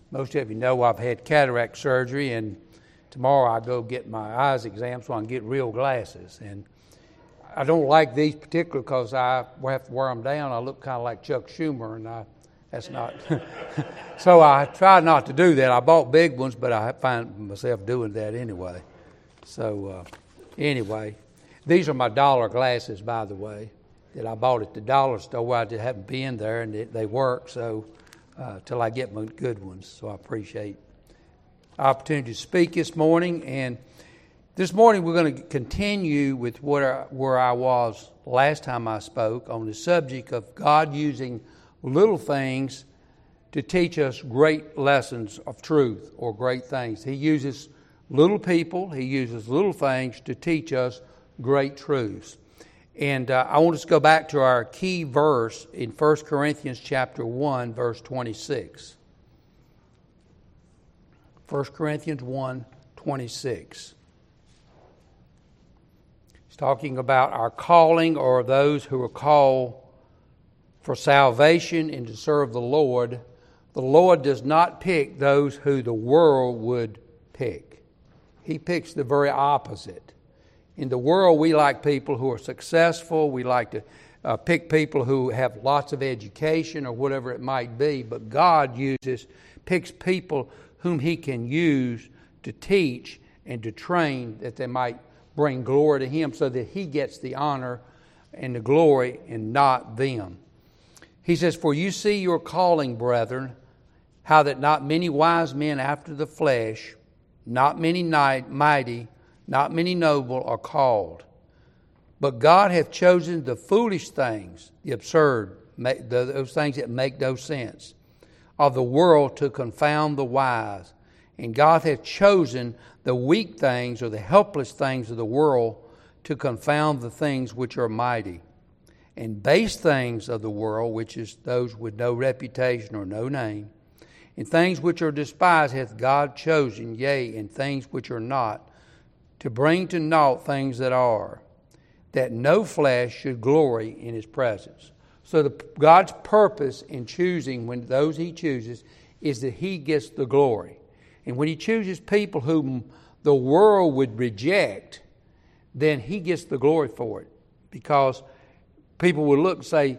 Most of you know I've had cataract surgery, and tomorrow I go get my eyes examined so I can get real glasses. And I don't like these particular because I have to wear them down. I look kind of like Chuck Schumer, and that's not. So I try not to do that. I bought big ones, but I find myself doing that anyway. So anyway, these are my dollar glasses, by the way, that I bought at the dollar store. I just haven't been there, and they work. So till I get my good ones. So I appreciate the opportunity to speak this morning. And this morning we're going to continue with where I was last time I spoke on the subject of God using little things to teach us great lessons of truth or great things. He uses little people, He uses little things to teach us great truths. And I want us to go back to our key verse in 1 Corinthians chapter 1, verse 26. 1 Corinthians 1, 26. It's talking about our calling, or those who are called for salvation and to serve the Lord. The Lord does not pick those who the world would pick. He picks the very opposite. In the world, we like people who are successful. We like to pick people who have lots of education or whatever it might be. But God picks people whom He can use to teach and to train, that they might bring glory to Him, so that He gets the honor and the glory and not them. He says, "For you see your calling, brethren, how that not many wise men after the flesh, not many mighty, not many noble are called. But God hath chosen the foolish things, the absurd, those things that make no sense, of the world to confound the wise. And God hath chosen the weak things, or the helpless things of the world, to confound the things which are mighty. And base things of the world, which is those with no reputation or no name, and things which are despised hath God chosen, yea, and things which are not, to bring to naught things that are, that no flesh should glory in His presence." So God's purpose in choosing those He chooses is that He gets the glory. And when He chooses people whom the world would reject, then He gets the glory for it. Because people will look and say,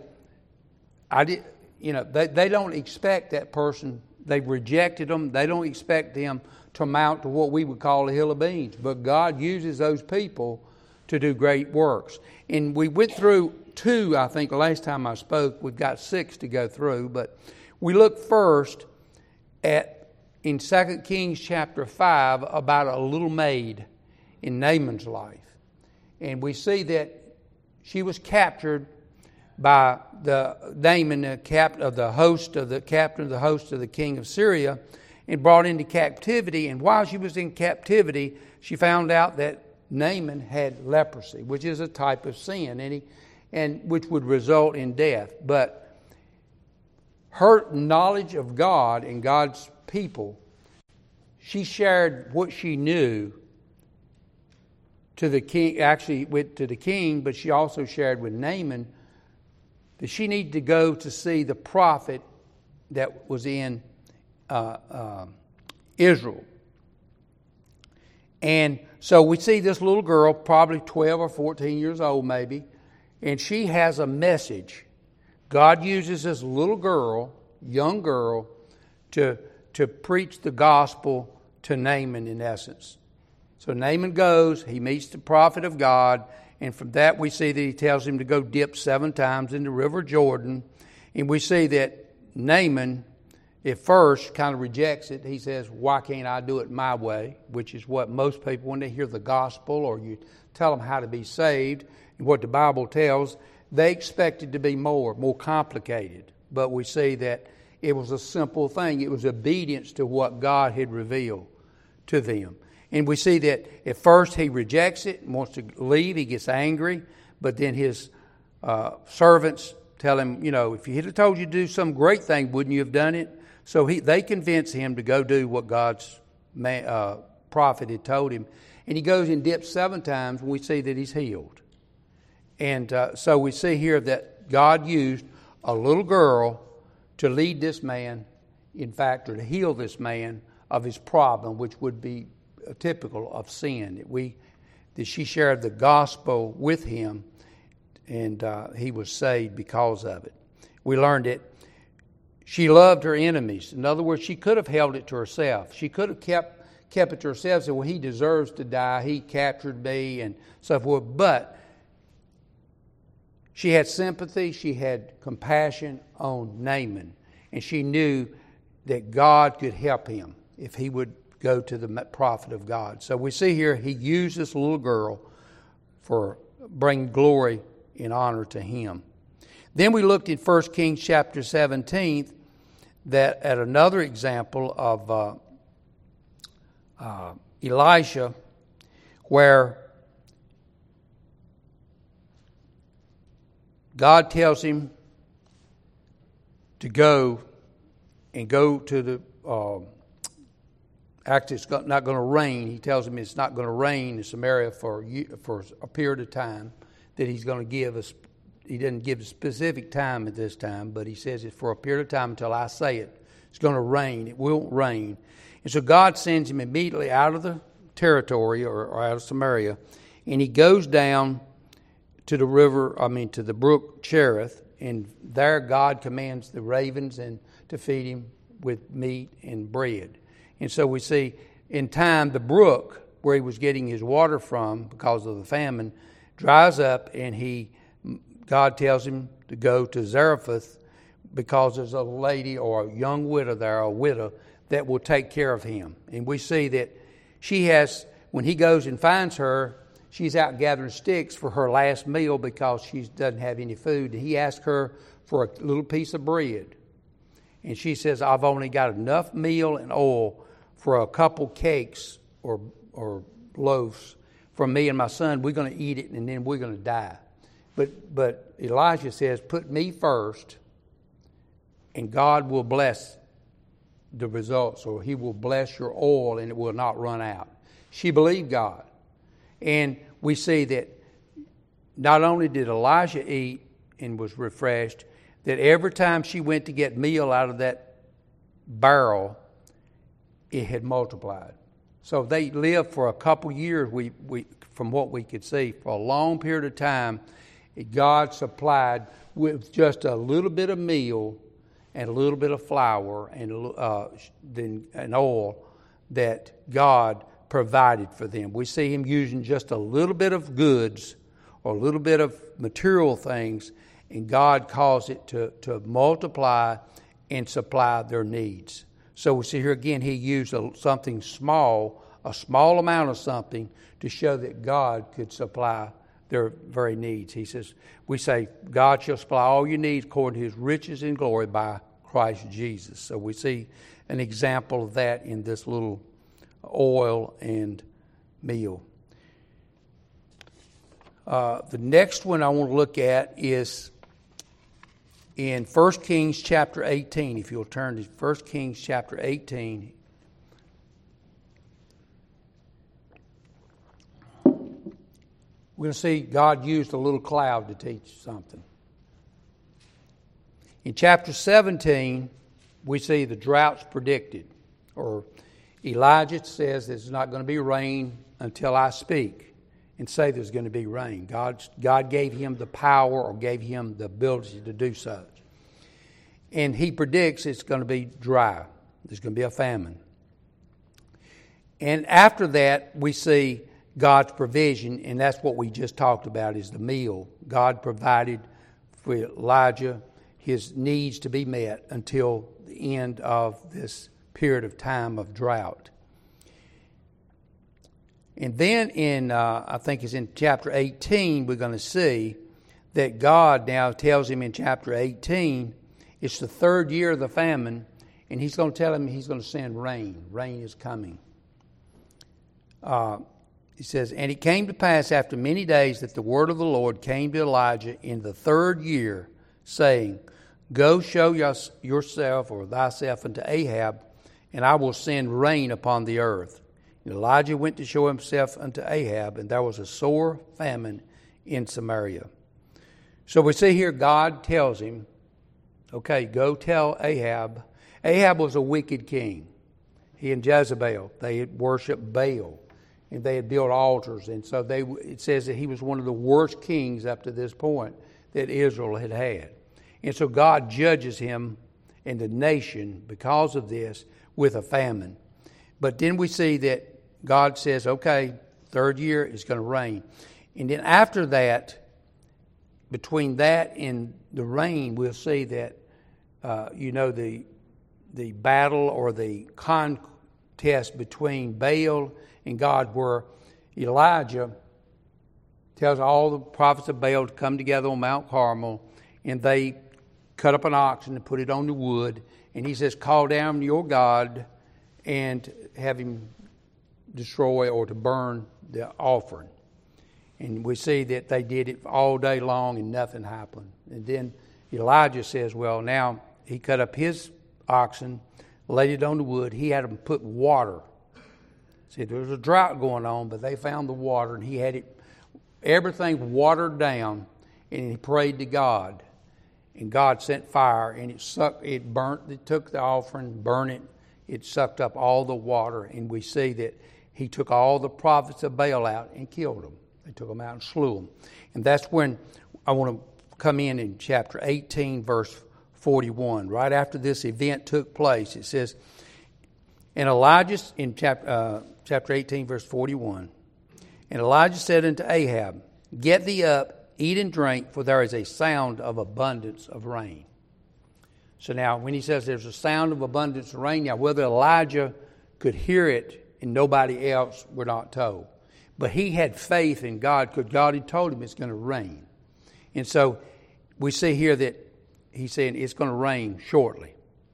they don't expect that person. They've rejected them. They don't expect them to amount to what we would call a hill of beans. But God uses those people to do great works. And we went through 2, I think, the last time I spoke. We've got 6 to go through. But we look first in 2 Kings chapter 5 about a little maid in Naaman's life. And we see that she was captured by Naaman, the captain of the host of the king of Syria, and brought into captivity. And while she was in captivity, she found out that Naaman had leprosy, which is a type of sin, and which would result in death. But her knowledge of God and God's people, she shared what she knew to the king. Actually, went to the king, but she also shared with Naaman that she needed to go to see the prophet that was in Israel. And so we see this little girl, probably 12 or 14 years old maybe, and she has a message. God uses this little girl, young girl, to preach the gospel to Naaman, in essence. So Naaman goes, he meets the prophet of God, and from that we see that he tells him to go dip 7 times in the river Jordan. And we see that Naaman at first kind of rejects it. He says, "Why can't I do it my way?" Which is what most people, when they hear the gospel or you tell them how to be saved and what the Bible tells, they expect it to be more complicated. But we see that it was a simple thing. It was obedience to what God had revealed to them. And we see that at first he rejects it and wants to leave. He gets angry. But then his servants tell him, if he had told you to do some great thing, wouldn't you have done it? So they convince him to go do what God's prophet had told him. And he goes and dips 7 times, and we see that he's healed. And so we see here that God used a little girl to lead this man in fact, or to heal this man of his problem, which would be typical of sin. That she shared the gospel with him, and he was saved because of it. We learned it. She loved her enemies. In other words, she could have held it to herself. She could have kept it to herself and said, well, he deserves to die. He captured me and so forth. But she had sympathy. She had compassion on Naaman. And she knew that God could help him if he would go to the prophet of God. So we see here he used this little girl for bringing glory and honor to him. Then we looked in 1 Kings chapter 17 at another example of Elisha, where God tells him to go to the actually it's not going to rain. He tells him it's not going to rain in Samaria for a period of time that he's going to give us. He doesn't give a specific time at this time, but he says it's for a period of time until I say it. It's going to rain. It won't rain. And so God sends him immediately out of the territory or out of Samaria, and he goes down to the brook Cherith, and there God commands the ravens and to feed him with meat and bread. And so we see in time the brook where he was getting his water from because of the famine dries up, and God tells him to go to Zarephath because there's a lady or a young widow there, a widow, that will take care of him. And we see that when he goes and finds her, she's out gathering sticks for her last meal because she doesn't have any food. And he asks her for a little piece of bread. And she says, I've only got enough meal and oil for a couple cakes or loaves for me and my son. We're going to eat it and then we're going to die. But Elijah says, put me first, and God will bless the results, or he will bless your oil and it will not run out. She believed God. And we see that not only did Elijah eat and was refreshed, that every time she went to get meal out of that barrel, it had multiplied. So they lived for a couple years, we from what we could see, for a long period of time. God supplied with just a little bit of meal and a little bit of flour and oil that God provided for them. We see him using just a little bit of goods or a little bit of material things, and God caused it to multiply and supply their needs. So we see here again, he used something small, a small amount of something, to show that God could supply their very needs. He says, we say, God shall supply all your needs according to his riches and glory by Christ Jesus. So we see an example of that in this little oil and meal. The next one I want to look at is in 1 Kings chapter 18. If you'll turn to 1 Kings chapter 18. We're going to see God used a little cloud to teach something. In chapter 17, we see the drought's predicted. Or Elijah says there's not going to be rain until I speak and say there's going to be rain. God gave him the power or gave him the ability to do such. And he predicts it's going to be dry. There's going to be a famine. And after that, we see God's provision, and that's what we just talked about, is the meal. God provided for Elijah his needs to be met until the end of this period of time of drought. And then I think it's in chapter 18, we're going to see that God now tells him in chapter 18, it's the third year of the famine, and he's going to tell him he's going to send rain. Rain is coming. He says, and it came to pass after many days that the word of the Lord came to Elijah in the third year, saying, go show yourself or thyself unto Ahab, and I will send rain upon the earth. And Elijah went to show himself unto Ahab, and there was a sore famine in Samaria. So we see here God tells him, okay, go tell Ahab. Ahab was a wicked king. He and Jezebel, they had worshipped Baal, and they had built altars. And so it says that he was one of the worst kings up to this point that Israel had had. And so God judges him and the nation because of this with a famine. But then we see that God says, okay, third year is going to rain. And then after that, between that and the rain, we'll see that, the battle or the contest between Baal and God, where Elijah tells all the prophets of Baal to come together on Mount Carmel, and they cut up an oxen and put it on the wood, and he says, call down your God and have him destroy or to burn the offering. And we see that they did it all day long and nothing happened. And then Elijah says, well, now he cut up his oxen, laid it on the wood. He had them put water. See, there was a drought going on, but they found the water, and he had everything watered down, and he prayed to God. And God sent fire, and it took the offering, burned it. It sucked up all the water, and we see that he took all the prophets of Baal out and killed them. They took them out and slew them. And that's when I want to come in chapter 18, verse 41. Right after this event took place, it says, and Elijah, in chapter 18, verse 41, and Elijah said unto Ahab, get thee up, eat and drink, for there is a sound of abundance of rain. So now, when he says there's a sound of abundance of rain, now whether Elijah could hear it and nobody else, we're not told. But he had faith in God, because God had told him it's going to rain. And so we see here that he's saying it's going to rain shortly.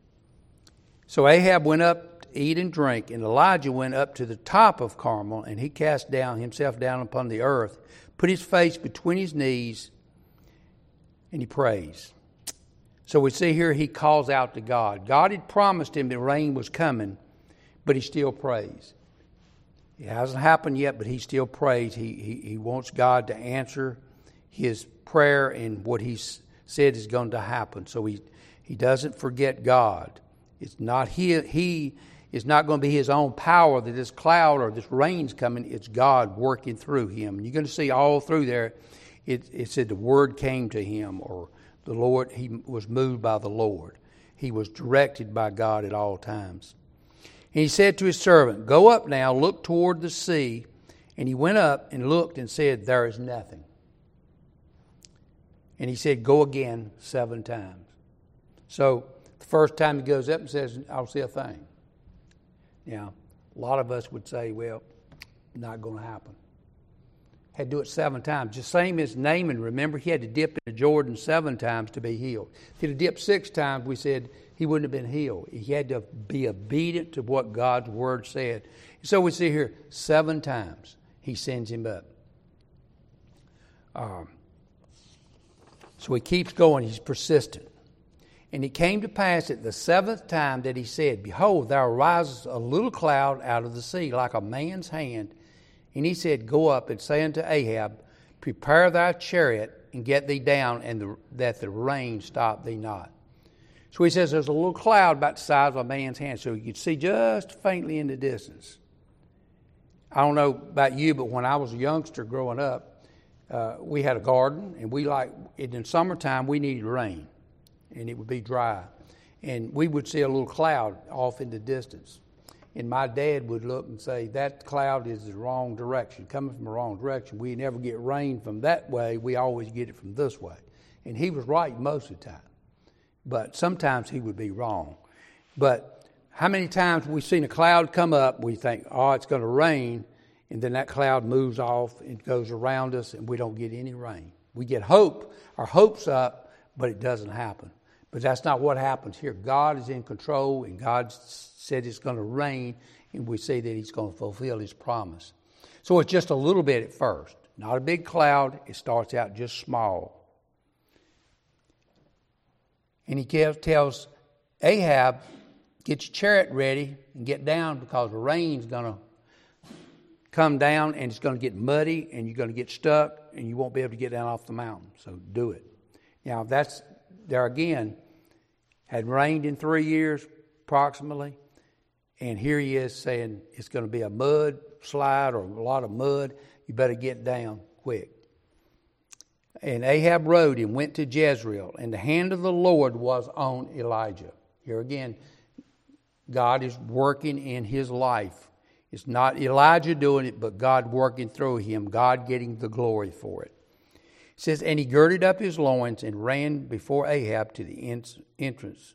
So Ahab went up to eat and drink, and Elijah went up to the top of Carmel, and he cast himself down upon the earth, put his face between his knees, and he prays. So we see here he calls out to God. God had promised him that rain was coming, but he still prays. It hasn't happened yet, but he still prays. He wants God to answer his prayer and what he said is going to happen. So he doesn't forget God. It's not he is not going to be his own power that this cloud or this rain's coming. It's God working through him. And you're going to see all through there, it said the word came to him, or the Lord, he was moved by the Lord. He was directed by God at all times. And he said to his servant, go up now, look toward the sea. And he went up and looked and said, there is nothing. And he said, go again 7 times. So the first time he goes up and says, I don't see a thing. Now, a lot of us would say, well, not going to happen. Had to do it 7 times. Just same as Naaman. Remember, he had to dip in the Jordan 7 times to be healed. If he'd have dipped 6 times, we said he wouldn't have been healed. He had to be obedient to what God's word said. So we see here 7 times he sends him up. So he keeps going. He's persistent. And it came to pass at the 7th time that he said, behold, there arises a little cloud out of the sea, like a man's hand. And he said, go up and say unto Ahab, prepare thy chariot and get thee down, and that the rain stop thee not. So he says there's a little cloud about the size of a man's hand, so you can see just faintly in the distance. I don't know about you, but when I was a youngster growing up, we had a garden, and in summertime we needed rain, and it would be dry. And we would see a little cloud off in the distance. And my dad would look and say, that cloud is the wrong direction, coming from the wrong direction. We never get rain from that way. We always get it from this way. And he was right most of the time. But sometimes he would be wrong. But how many times we've seen a cloud come up, we think, oh, it's going to rain, and then that cloud moves off and goes around us, and we don't get any rain. We get hope, our hope's up, but it doesn't happen. But that's not what happens here. God is in control, and God said it's going to rain, and we see that he's going to fulfill his promise. So it's just a little bit at first. Not a big cloud. It starts out just small. And he tells Ahab, get your chariot ready and get down, because the rain's going to come down, and it's going to get muddy, and you're going to get stuck, and you won't be able to get down off the mountain. So do it. Now, that's there again. Had rained in 3 years, approximately. And here he is saying it's going to be a mud slide or a lot of mud. You better get down quick. And Ahab rode and went to Jezreel, and the hand of the Lord was on Elijah. Here again, God is working in his life. It's not Elijah doing it, but God working through him, God getting the glory for it. It says, and he girded up his loins and ran before Ahab to the entrance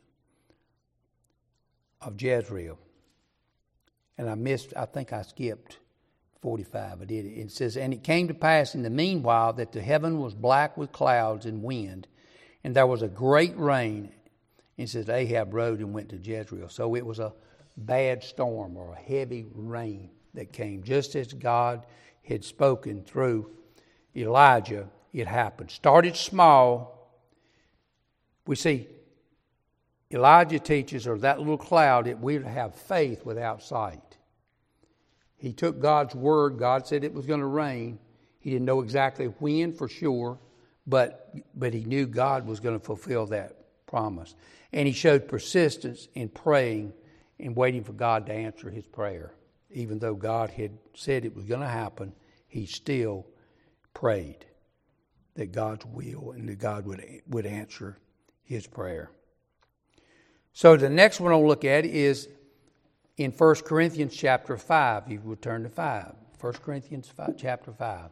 of Jezreel. And I think I skipped 45. I did it. It says, and it came to pass in the meanwhile that the heaven was black with clouds and wind, and there was a great rain. And it says, Ahab rode and went to Jezreel. So it was a bad storm or a heavy rain that came. Just as God had spoken through Elijah, it happened. Started small. We see Elijah teaches, or that little cloud, that we have faith without sight. He took God's word. God said it was going to rain. He didn't know exactly when for sure, but he knew God was going to fulfill that promise. And he showed persistence in praying and waiting for God to answer his prayer. Even though God had said it was going to happen, he still prayed that God's will and that God would answer his prayer. So the next one I'll look at is in 1 Corinthians chapter 5. You would turn to 5. 1 Corinthians 5, chapter 5.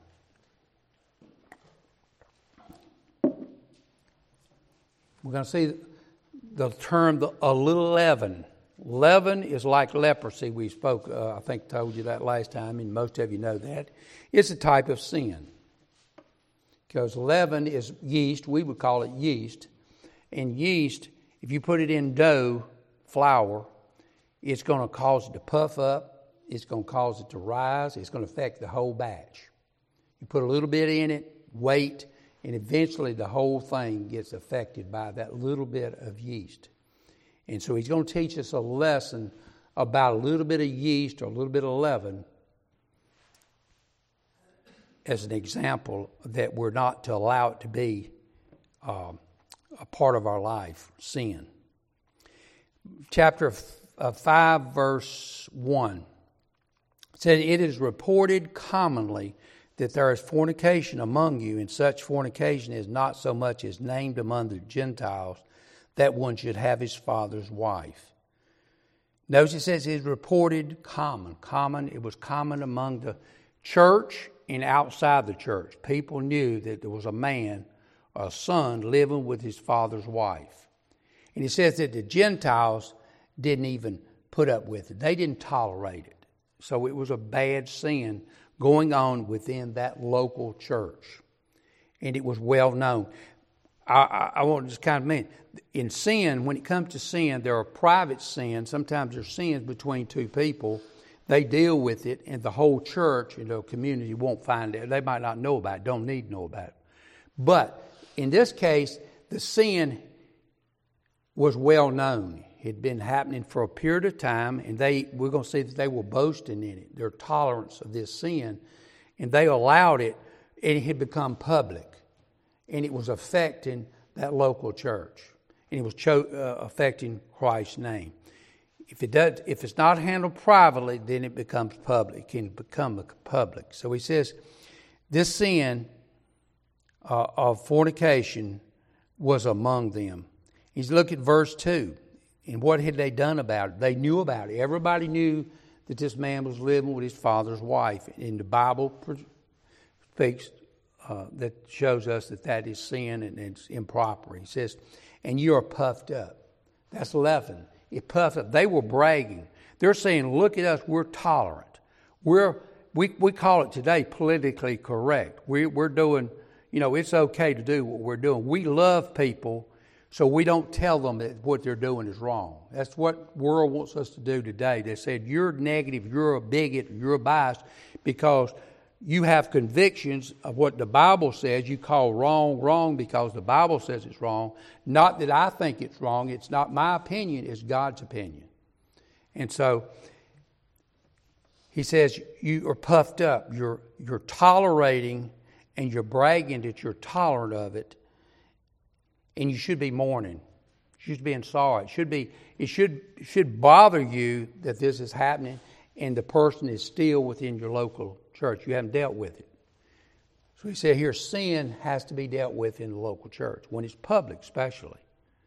We're going to see the term a little leaven. Leaven is like leprosy. We spoke, I think told you that last time, and most of you know that. It's a type of sin. Because leaven is yeast. We would call it yeast. And yeast, if you put it in dough, flour, it's going to cause it to puff up. It's going to cause it to rise. It's going to affect the whole batch. You put a little bit in it, wait, and eventually the whole thing gets affected by that little bit of yeast. And so he's going to teach us a lesson about a little bit of yeast or a little bit of leaven as an example that we're not to allow it to be a part of our life, sin. Chapter 5, verse 1 said, it is reported commonly that there is fornication among you, and such fornication is not so much as named among the Gentiles, that one should have his father's wife. Notice it says it is reported common. It was common among the church and outside the church. People knew that there was a man, a son, living with his father's wife. And it says that the Gentiles didn't even put up with it. They didn't tolerate it. So it was a bad sin going on within that local church. And it was well known. I want to just kind of mention, in sin, when it comes to sin, there are private sins. Sometimes there's sins between two people. They deal with it, and the whole church and the community won't find it. They might not know about it, don't need to know about it. But in this case, the sin was well known. It had been happening for a period of time, and we're going to see that they were boasting in it, their tolerance of this sin, and they allowed it, and it had become public. And it was affecting that local church. And it was affecting Christ's name. If it's not handled privately, then it becomes public. It can become public. So he says, this sin of fornication was among them. He's look at verse 2. And what had they done about it? They knew about it. Everybody knew that this man was living with his father's wife. And the Bible speaks that shows us that is sin and it's improper. He says, and you are puffed up. That's leaven. It puffed up. They were bragging. They're saying, look at us, we're tolerant. We call it today politically correct. We're doing, it's okay to do what we're doing. We love people, so we don't tell them that what they're doing is wrong. That's what the world wants us to do today. They said, you're negative, you're a bigot, you're a biased, because you have convictions of what the Bible says. You call wrong because the Bible says it's wrong. Not that I think it's wrong. It's not my opinion. It's God's opinion. And so he says you are puffed up. You're tolerating and you're bragging that you're tolerant of it. And you should be mourning. should be sorry. It should bother you that this is happening and the person is still within your local church. You haven't dealt with it. So he said here, sin has to be dealt with in the local church, when it's public especially.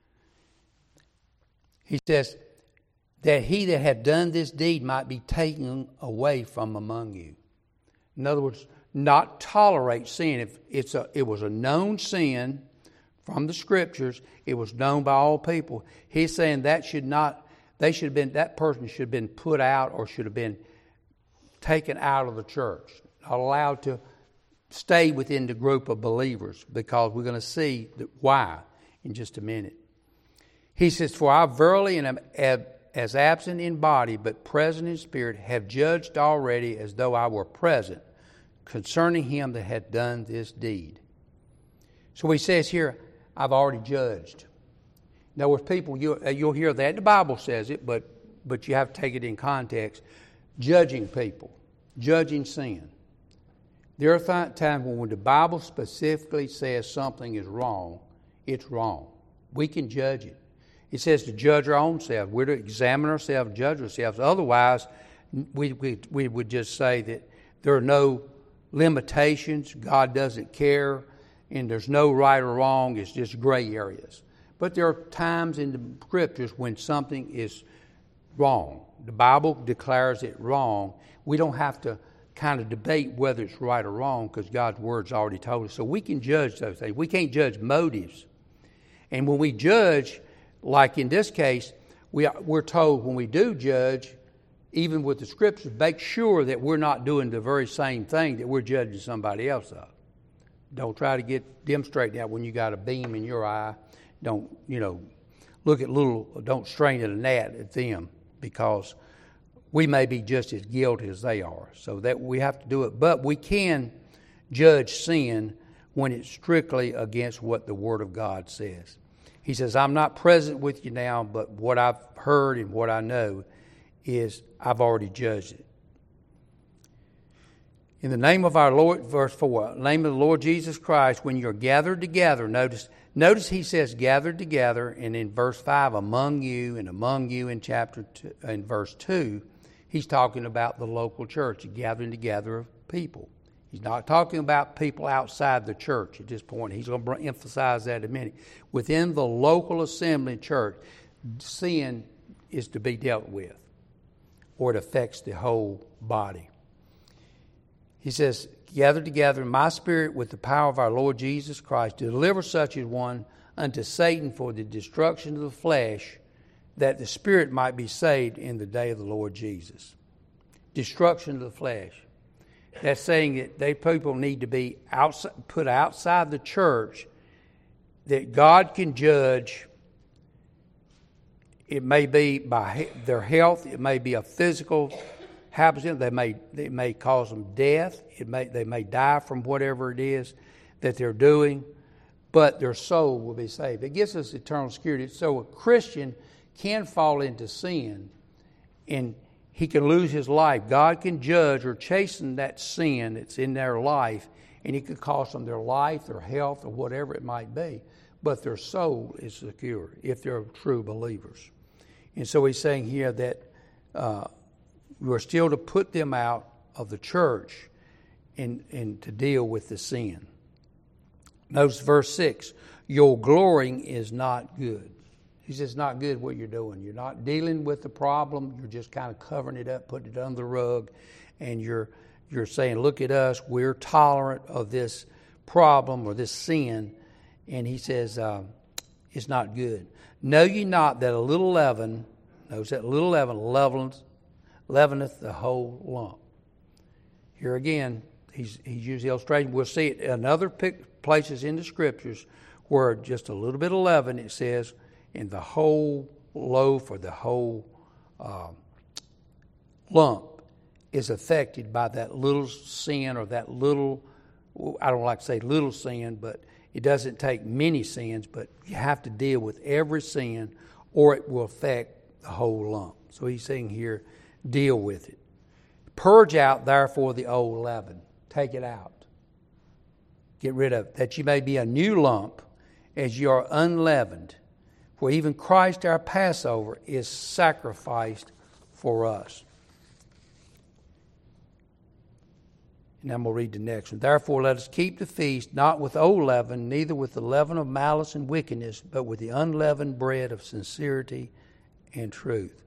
He says that he that had done this deed might be taken away from among you. In other words, not tolerate sin. If it was a known sin from the Scriptures, it was known by all people. He's saying that that person should have been put out or should have been taken out of the church, not allowed to stay within the group of believers, because we're going to see why in just a minute. He says, "For I verily am as absent in body, but present in spirit, have judged already as though I were present, concerning him that had done this deed." So he says here, I've already judged. Now, with people, you'll hear that. The Bible says it, but you have to take it in context. Judging people, judging sin. There are times when the Bible specifically says something is wrong, it's wrong. We can judge it. It says to judge our own self. We're to examine ourselves, judge ourselves. Otherwise, we would just say that there are no limitations, God doesn't care, and there's no right or wrong, it's just gray areas. But there are times in the Scriptures when something is wrong. The Bible declares it wrong. We don't have to kind of debate whether it's right or wrong, because God's Word's already told us. So we can judge those things. We can't judge motives. And when we judge, like in this case, we're told when we do judge, even with the Scriptures, make sure that we're not doing the very same thing that we're judging somebody else of. Don't try to get them straightened out when you got a beam in your eye. Don't strain at a gnat at them, because we may be just as guilty as they are. So that we have to do it. But we can judge sin when it's strictly against what the Word of God says. He says, I'm not present with you now, but what I've heard and what I know is I've already judged it. In the name of our Lord, verse 4, in the name of the Lord Jesus Christ, when you're gathered together, notice he says gathered together, and in verse 5, among you in chapter 2, in verse 2, he's talking about the local church, the gathering together of people. He's not talking about people outside the church at this point. He's going to emphasize that in a minute. Within the local assembly church, sin is to be dealt with, or it affects the whole body. He says, gather together in my spirit with the power of our Lord Jesus Christ to deliver such a one unto Satan for the destruction of the flesh, that the spirit might be saved in the day of the Lord Jesus. Destruction of the flesh. That's saying that they people need to be put outside the church, that God can judge. It may be by their health, it may be a physical happens to them. It may cause them death. They may die from whatever it is that they're doing, but their soul will be saved. It gives us eternal security. So a Christian can fall into sin, and he can lose his life. God can judge or chasten that sin that's in their life, and it could cost them their life, their health, or whatever it might be. But their soul is secure if they're true believers. And so he's saying here that we're still to put them out of the church and to deal with the sin. Notice verse 6, your glorying is not good. He says it's not good what you're doing. You're not dealing with the problem. You're just kind of covering it up, putting it under the rug, and you're saying, look at us, we're tolerant of this problem or this sin. And he says it's not good. Know ye not that a little leaven, notice that little leaven leaveneth the whole lump. Here again, he's used the illustration. We'll see it in other places in the Scriptures where just a little bit of leaven, it says, in the whole loaf or the whole lump is affected by that little sin or that little, I don't like to say little sin, but it doesn't take many sins, but you have to deal with every sin or it will affect the whole lump. So he's saying here, deal with it. Purge out, therefore, the old leaven. Take it out. Get rid of it, that you may be a new lump as you are unleavened. For even Christ our Passover is sacrificed for us. And I'm going to read the next one. Therefore let us keep the feast, not with old leaven, neither with the leaven of malice and wickedness, but with the unleavened bread of sincerity and truth.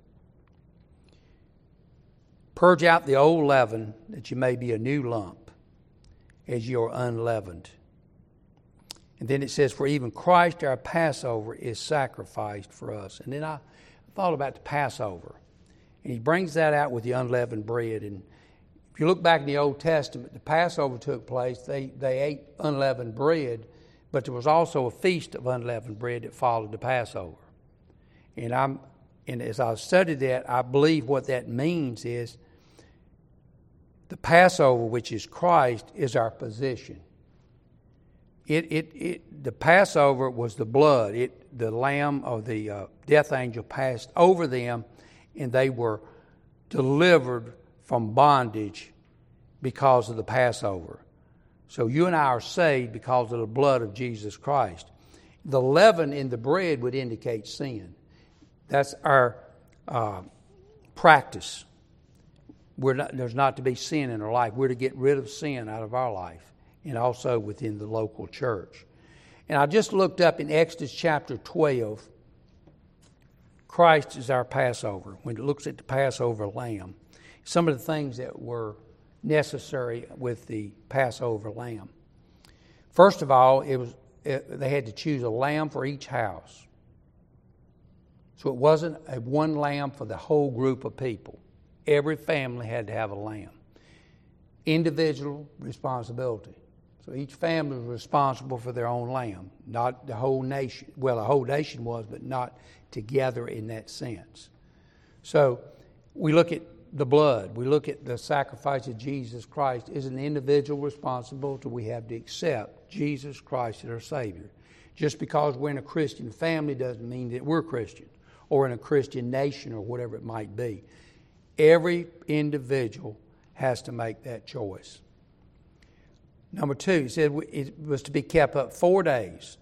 Purge out the old leaven, that you may be a new lump, as you are unleavened. And then it says, for even Christ our Passover is sacrificed for us. And then I thought about the Passover. And he brings that out with the unleavened bread. And if you look back in the Old Testament, the Passover took place. They ate unleavened bread, but there was also a feast of unleavened bread that followed the Passover. And as I studied that, I believe what that means is the Passover, which is Christ, is our position. The Passover was the blood. The lamb or the death angel passed over them, and they were delivered from bondage because of the Passover. So you and I are saved because of the blood of Jesus Christ. The leaven in the bread would indicate sin. That's our practice. There's not to be sin in our life. We're to get rid of sin out of our life, and also within the local church. And I just looked up in Exodus chapter 12, Christ is our Passover. When it looks at the Passover lamb, some of the things that were necessary with the Passover lamb. First of all, they had to choose a lamb for each house. So it wasn't one lamb for the whole group of people. Every family had to have a lamb. Individual responsibility. So each family was responsible for their own lamb, not the whole nation. Well, the whole nation was, but not together in that sense. So we look at the blood. We look at the sacrifice of Jesus Christ as an individual responsibility. We have to accept Jesus Christ as our Savior. Just because we're in a Christian family doesn't mean that we're Christian, or in a Christian nation, or whatever it might be. Every individual has to make that choice. Number two, he said it was to be kept up 4 days.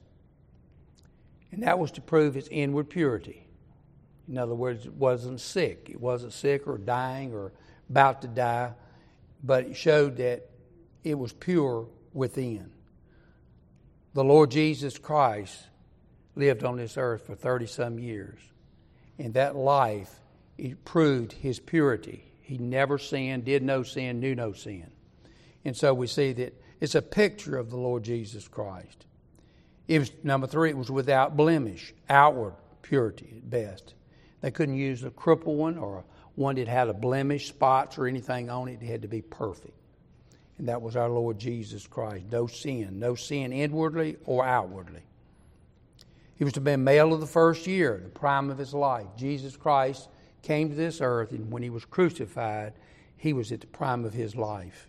And that was to prove its inward purity. In other words, it wasn't sick. It wasn't sick or dying or about to die, but it showed that it was pure within. The Lord Jesus Christ lived on this earth for 30-some years. And that life, it proved his purity. He never sinned, did no sin, knew no sin. And so we see that it's a picture of the Lord Jesus Christ. It was, number three, it was without blemish, outward purity at best. They couldn't use a crippled one or one that had a blemish, spots, or anything on it. It had to be perfect. And that was our Lord Jesus Christ. No sin inwardly or outwardly. He was to be a male of the first year, the prime of his life. Jesus Christ came to this earth, and when he was crucified, he was at the prime of his life.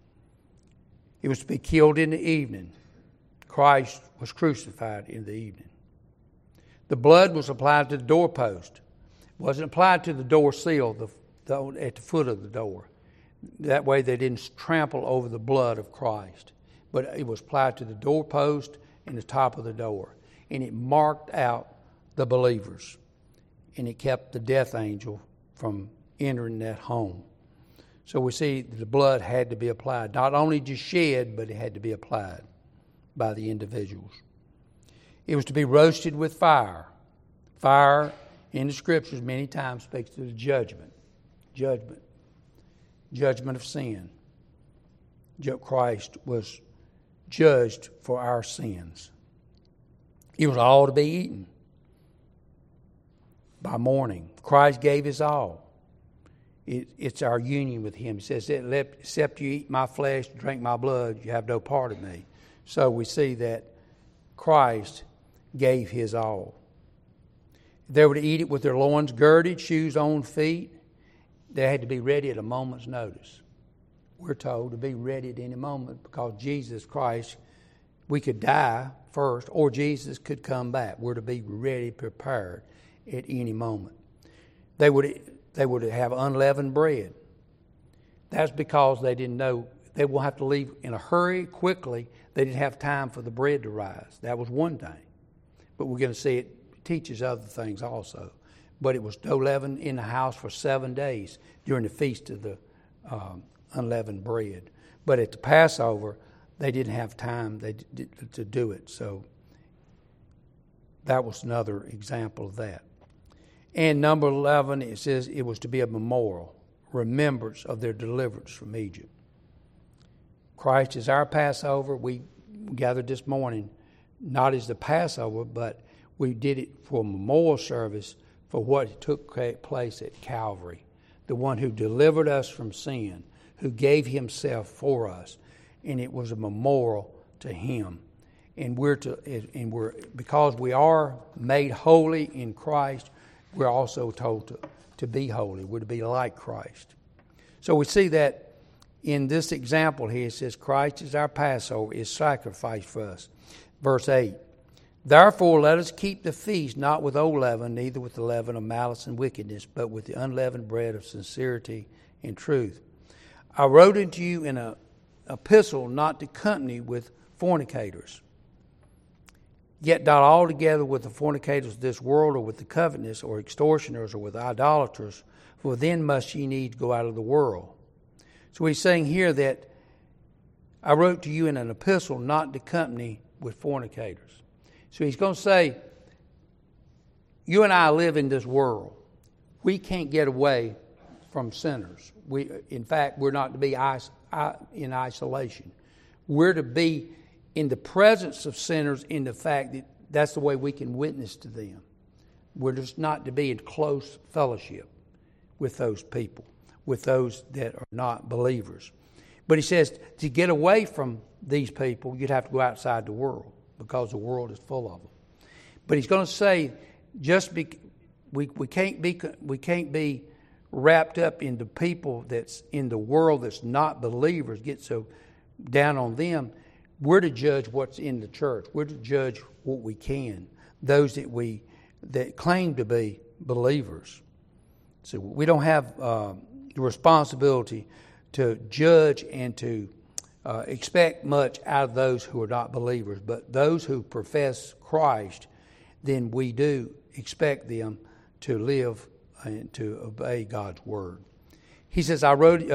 He was to be killed in the evening. Christ was crucified in the evening. The blood was applied to the doorpost. It wasn't applied to the door seal at the foot of the door. That way they didn't trample over the blood of Christ. But it was applied to the doorpost and the top of the door. And it marked out the believers. And it kept the death angel from entering that home. So we see the blood had to be applied. Not only just shed, but it had to be applied by the individuals. It was to be roasted with fire. Fire in the Scriptures many times speaks to the judgment. Judgment of sin. Christ was judged for our sins. It was all to be eaten by morning. Christ gave his all. It's our union with him. He says, except you eat my flesh, drink my blood, you have no part of me. So we see that Christ gave his all. They were to eat it with their loins girded, shoes on feet. They had to be ready at a moment's notice. We're told to be ready at any moment because Jesus Christ, we could die first or Jesus could come back. We're to be ready, prepared at any moment. They would have unleavened bread. That's because they didn't know they will have to leave in a hurry, quickly. They didn't have time for the bread to rise. That was one thing. But we're going to see it teaches other things also. But it was no leaven in the house for 7 days during the feast of the unleavened bread. But at the Passover, they didn't have time to do it. So that was another example of that. And number 11, it says it was to be a memorial, remembrance of their deliverance from Egypt. Christ is our Passover. We gathered this morning, not as the Passover, but we did it for a memorial service for what took place at Calvary. The one who delivered us from sin, who gave himself for us. And it was a memorial to him. And because we are made holy in Christ, we're also told to be holy. We're to be like Christ. So we see that in this example here, it says Christ is our Passover, is sacrificed for us. Verse 8, therefore let us keep the feast not with old leaven, neither with the leaven of malice and wickedness, but with the unleavened bread of sincerity and truth. I wrote unto you in an epistle not to company with fornicators, yet not altogether with the fornicators of this world, or with the covetous, or extortioners, or with idolaters, for then must ye needs go out of the world. So he's saying here that I wrote to you in an epistle not to company with fornicators. So he's going to say, you and I live in this world. We can't get away from sinners. In fact, we're not to be in isolation. We're to be in the presence of sinners in the fact that that's the way we can witness to them. We're just not to be in close fellowship with those people, with those that are not believers. But he says to get away from these people, you'd have to go outside the world because the world is full of them. But he's going to say, we can't be wrapped up in the people that's in the world that's not believers, get so down on them. We're to judge what's in the church. We're to judge what we can, those that claim to be believers. So we don't have the responsibility to judge and to expect much out of those who are not believers. But those who profess Christ, then we do expect them to live and to obey God's word. He says, I wrote,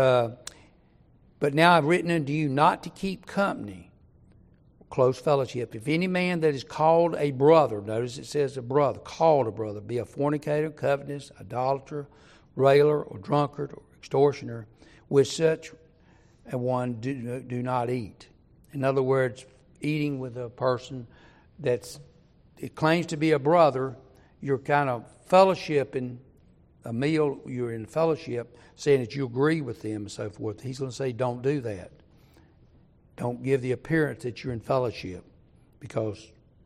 but now I've written unto you not to keep company, close fellowship. If any man that is called a brother, notice it says a brother, called a brother, be a fornicator, covetous, idolater, railer, or drunkard, or extortioner, with such a one do not eat. In other words, eating with a person it claims to be a brother, you're kind of fellowshipping a meal, you're in fellowship, saying that you agree with them and so forth. He's going to say, don't do that. Don't give the appearance that you're in fellowship, because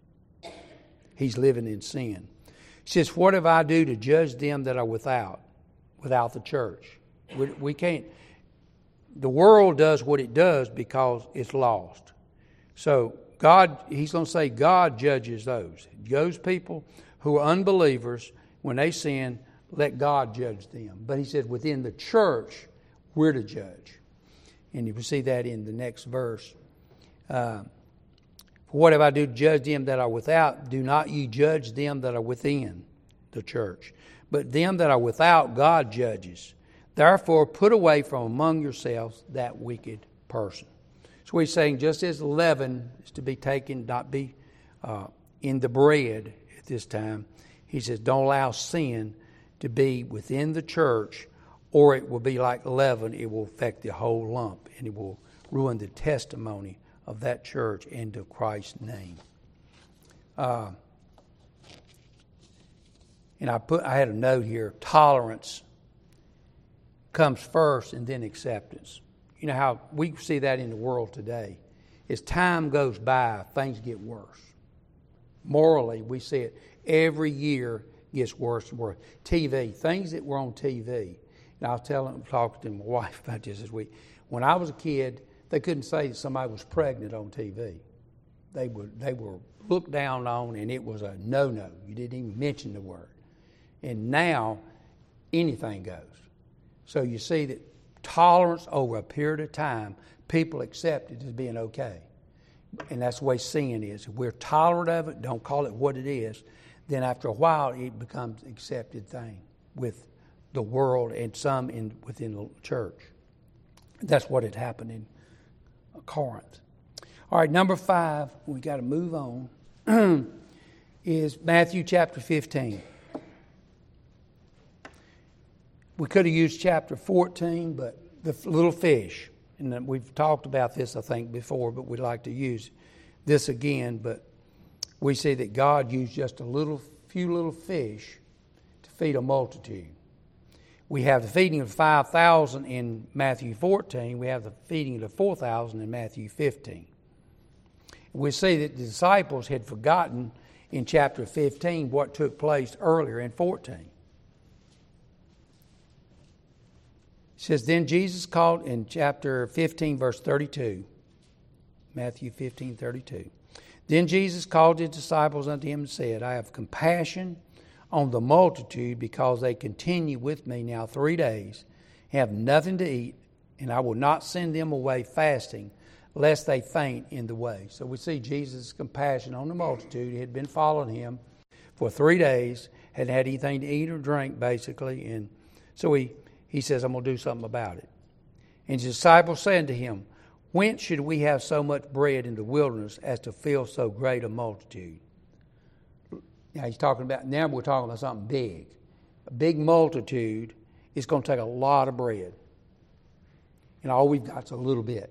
he's living in sin. He says, what have I do to judge them that are without the church? We can't. The world does what it does because it's lost. So he's going to say God judges those people who are unbelievers. When they sin, let God judge them. But he said within the church, we're to judge. And you will see that in the next verse. For what have I do to judge them that are without? Do not ye judge them that are within the church. But them that are without, God judges. Therefore, put away from among yourselves that wicked person. So he's saying, just as leaven is to be taken, not be in the bread at this time, he says, don't allow sin to be within the church, or it will be like leaven. It will affect the whole lump, and it will ruin the testimony of that church into Christ's name. And I had a note here, tolerance comes first and then acceptance. You know how we see that in the world today. As time goes by, things get worse. Morally, we see it every year gets worse and worse. TV, things that were on TV. And I was talking to my wife about this week. When I was a kid, they couldn't say that somebody was pregnant on TV. They were looked down on, and it was a no-no. You didn't even mention the word. And now, anything goes. So you see that tolerance over a period of time, people accept it as being okay. And that's the way sin is. If we're tolerant of it, don't call it what it is, then after a while it becomes an accepted thing with the world and some within the church. That's what had happened in Corinth. All right, number 5, we got to move on, is Matthew chapter 15. We could have used chapter 14, but the little fish, and we've talked about this, I think, before, but we'd like to use this again. But we see that God used just a few little fish to feed a multitude. We have the feeding of 5,000 in Matthew 14. We have the feeding of the 4,000 in Matthew 15. We see that the disciples had forgotten in chapter 15 what took place earlier in 14. It says, then Jesus called in chapter 15, verse 32. Matthew 15, 32. Then Jesus called his disciples unto him and said, I have compassion on the multitude, because they continue with me now 3 days, have nothing to eat, and I will not send them away fasting, lest they faint in the way. So we see Jesus' compassion on the multitude. He had been following him for 3 days, hadn't had anything to eat or drink, basically, and so he says, I'm going to do something about it. And his disciples said to him, whence should we have so much bread in the wilderness as to fill so great a multitude? Now we're talking about something big. A big multitude is going to take a lot of bread. And all we've got is a little bit.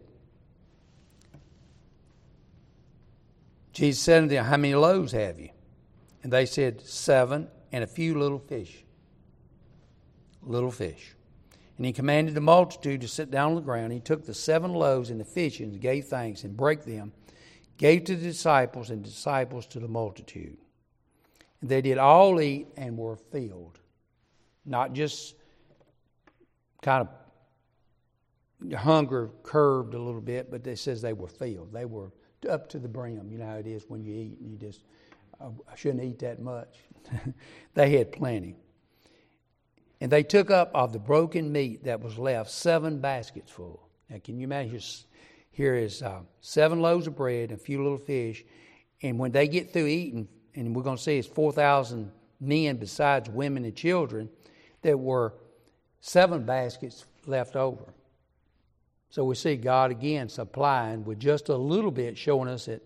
Jesus said unto them, how many loaves have you? And they said, 7, and a few little fish. Little fish. And he commanded the multitude to sit down on the ground. He took the 7 loaves and the fish and gave thanks and brake them, gave to the disciples, and the disciples to the multitude. And they did all eat and were filled. Not just kind of hunger curbed a little bit, but it says they were filled. They were up to the brim. You know how it is when you eat and you just, I shouldn't eat that much. They had plenty. And they took up of the broken meat that was left 7 baskets full. Now can you imagine, here is 7 loaves of bread and a few little fish. And when they get through eating, and we're going to see it's 4,000 men besides women and children, there were 7 baskets left over. So we see God again supplying with just a little bit, showing us that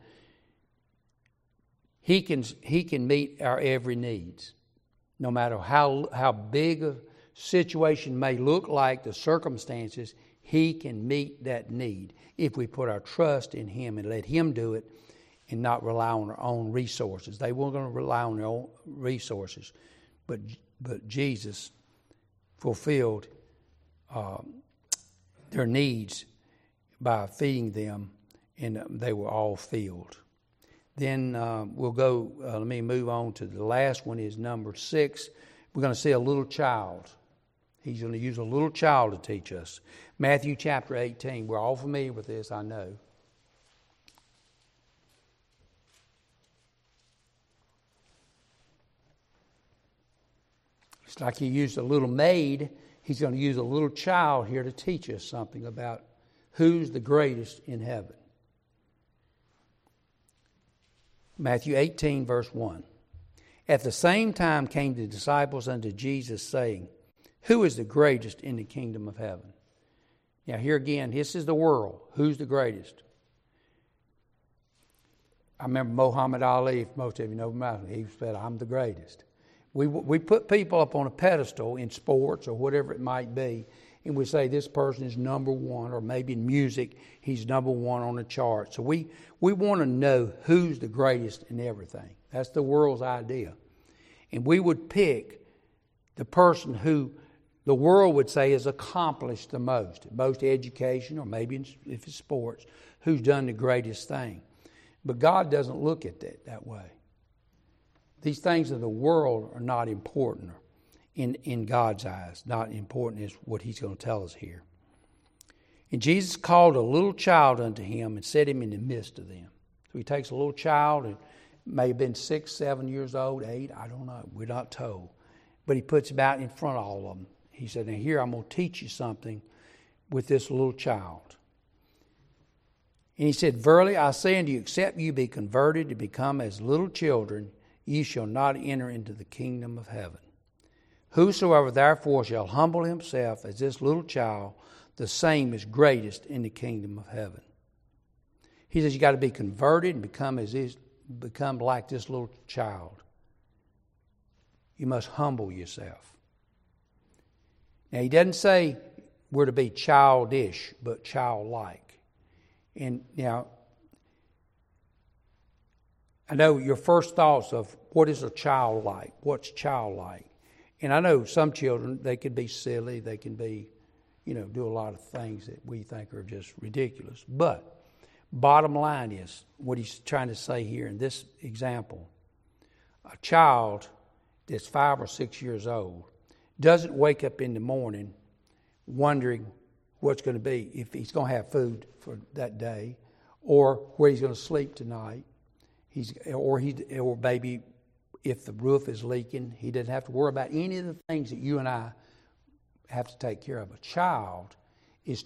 He can meet our every needs. No matter how big a situation may look like, the circumstances, He can meet that need if we put our trust in Him and let Him do it and not rely on our own resources. They weren't going to rely on their own resources, but Jesus fulfilled their needs by feeding them, and they were all filled. Then we'll go, let me move on to the last one, is number 6. We're going to see a little child. He's going to use a little child to teach us. Matthew chapter 18. We're all familiar with this, I know. It's like He used a little maid. He's going to use a little child here to teach us something about who's the greatest in heaven. Matthew 18, verse 1. At the same time came the disciples unto Jesus, saying, who is the greatest in the kingdom of heaven? Now here again, this is the world. Who's the greatest? I remember Muhammad Ali, if most of you know him, he said, I'm the greatest. We put people up on a pedestal in sports or whatever it might be, and we say this person is number one, or maybe in music, he's number one on the chart. So we want to know who's the greatest in everything. That's the world's idea. And we would pick the person who the world would say has accomplished the most education, or maybe if it's sports, who's done the greatest thing. But God doesn't look at it that way. These things of the world are not important in God's eyes, not important as what He's going to tell us here. And Jesus called a little child unto Him and set him in the midst of them. So He takes a little child, and may have been 6, 7 years old, 8, I don't know, we're not told. But He puts him out in front of all of them. He said, now here I'm going to teach you something with this little child. And He said, verily I say unto you, except you be converted to become as little children, ye shall not enter into the kingdom of heaven. Whosoever therefore shall humble himself as this little child, the same is greatest in the kingdom of heaven. He says you got to be converted and become like this little child. You must humble yourself. Now, he doesn't say we're to be childish, but childlike. And now, I know your first thoughts of what is a child like? What's childlike? And I know some children, they can be silly. They can be, do a lot of things that we think are just ridiculous. But bottom line is what he's trying to say here in this example. A child that's 5 or 6 years old doesn't wake up in the morning wondering what's going to be, if he's going to have food for that day, or where he's going to sleep tonight. Or maybe if the roof is leaking, he doesn't have to worry about any of the things that you and I have to take care of. A child is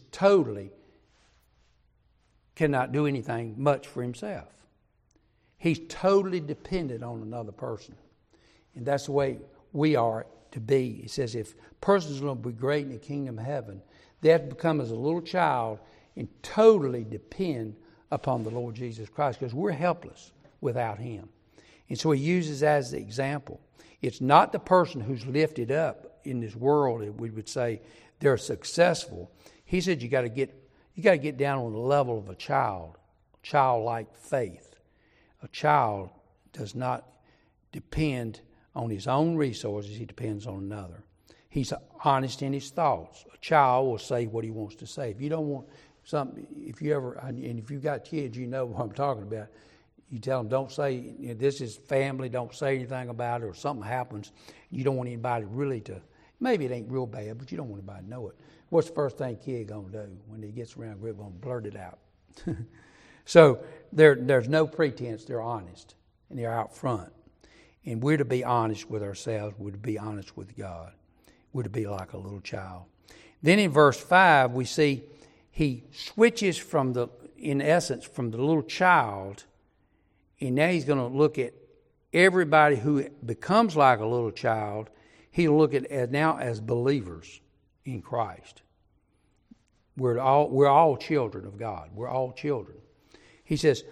cannot do anything much for himself. He's totally dependent on another person. And that's the way we are to be. It says if a person is going to be great in the kingdom of heaven, they have to become as a little child and totally depend upon the Lord Jesus Christ, because we're helpless without Him. And so he uses as the example. It's not the person who's lifted up in this world that we would say they're successful. He said you got to get down on the level of a child, childlike faith. A child does not depend on his own resources, he depends on another. He's honest in his thoughts. A child will say what he wants to say. If you don't want something, if you've got kids, you know what I'm talking about. You tell them, don't say, this is family, don't say anything about it, or something happens. You don't want anybody really to, maybe it ain't real bad, but you don't want anybody to know it. What's the first thing kid going to do when he gets around? We're going to blurt it out. So there's no pretense. They're honest, and they're out front. And we're to be honest with ourselves. We're to be honest with God. We're to be like a little child. Then in verse 5, we see he switches in essence, from the little child. And now he's going to look at everybody who becomes like a little child. He'll look at now as believers in Christ. We're all children of God. We're all children. He says,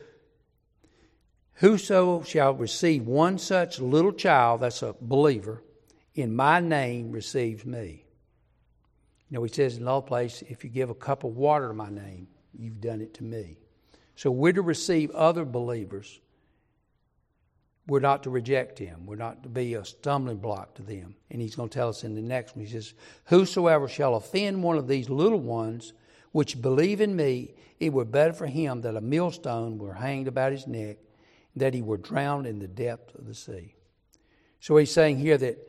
whoso shall receive one such little child, that's a believer, in my name receives me. He says in another place, if you give a cup of water to my name, you've done it to me. So we're to receive other believers. We're not to reject him. We're not to be a stumbling block to them. And he's going to tell us in the next one. He says, whosoever shall offend one of these little ones which believe in me, it were better for him that a millstone were hanged about his neck, that he were drowned in the depth of the sea. So he's saying here that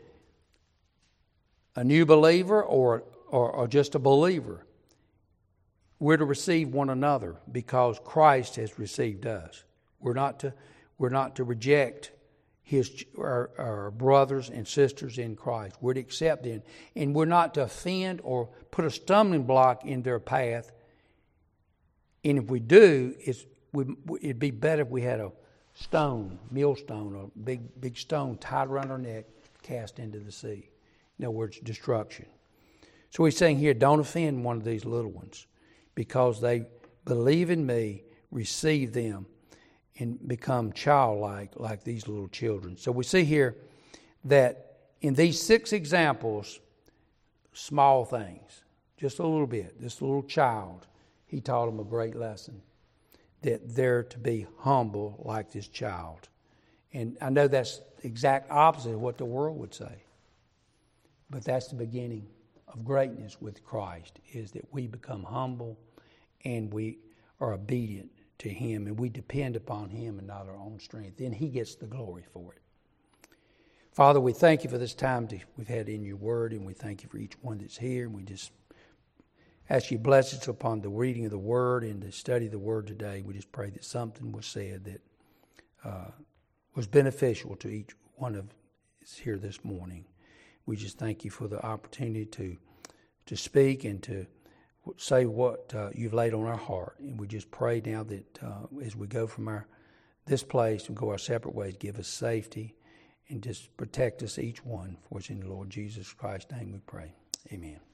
a new believer or just a believer, we're to receive one another because Christ has received us. We're not to reject our brothers and sisters in Christ. We're to accept them. And we're not to offend or put a stumbling block in their path. And if we do, it'd be better if we had a millstone, a big stone tied around our neck, cast into the sea. In other words, destruction. So he's saying here, don't offend one of these little ones because they believe in me, receive them, and become childlike like these little children. So we see here that in these 6 examples, small things, just a little bit, this little child, he taught them a great lesson, that they're to be humble like this child. And I know that's the exact opposite of what the world would say. But that's the beginning of greatness with Christ, is that we become humble and we are obedient to Him, and we depend upon Him and not our own strength. Then He gets the glory for it. Father, we thank you for this time we've had in your word, and we thank you for each one that's here. And we just ask you blessings upon the reading of the word and the study of the word today. We just pray that something was said that was beneficial to each one of us here this morning. We just thank you for the opportunity to speak and to say what you've laid on our heart. And we just pray now that as we go from this place and go our separate ways, give us safety and just protect us each one. For it's in the Lord Jesus Christ's name we pray. Amen.